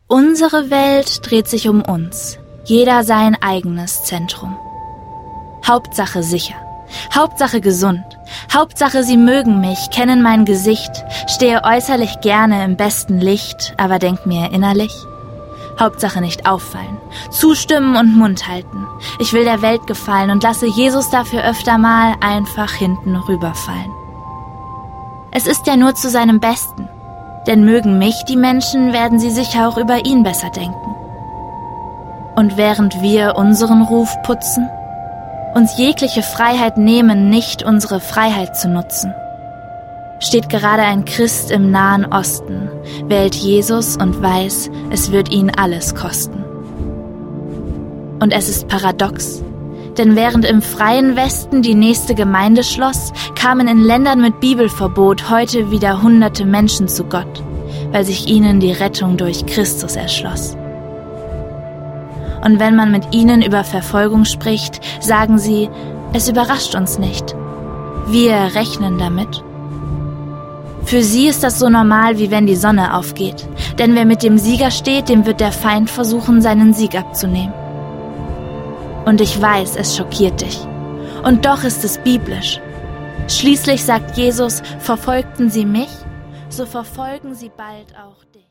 Unsere Welt dreht sich um uns, jeder sein eigenes Zentrum. Hauptsache sicher, Hauptsache gesund, Hauptsache sie mögen mich, kennen mein Gesicht, stehe äußerlich gerne im besten Licht, aber denk mir innerlich: Hauptsache nicht auffallen, zustimmen und Mund halten. Ich will der Welt gefallen und lasse Jesus dafür öfter mal einfach hinten rüberfallen. Es ist ja nur zu seinem Besten, denn mögen mich die Menschen, werden sie sicher auch über ihn besser denken. Und während wir unseren Ruf putzen, uns jegliche Freiheit nehmen, nicht unsere Freiheit zu nutzen, steht gerade ein Christ im Nahen Osten, wählt Jesus und weiß, es wird ihn alles kosten. Und es ist paradox, denn während im freien Westen die nächste Gemeinde schloss, kamen in Ländern mit Bibelverbot heute wieder hunderte Menschen zu Gott, weil sich ihnen die Rettung durch Christus erschloss. Und wenn man mit ihnen über Verfolgung spricht, sagen sie, es überrascht uns nicht. Wir rechnen damit. Für sie ist das so normal, wie wenn die Sonne aufgeht. Denn wer mit dem Sieger steht, dem wird der Feind versuchen, seinen Sieg abzunehmen. Und ich weiß, es schockiert dich. Und doch ist es biblisch. Schließlich sagt Jesus, verfolgten sie mich, so verfolgen sie bald auch dich.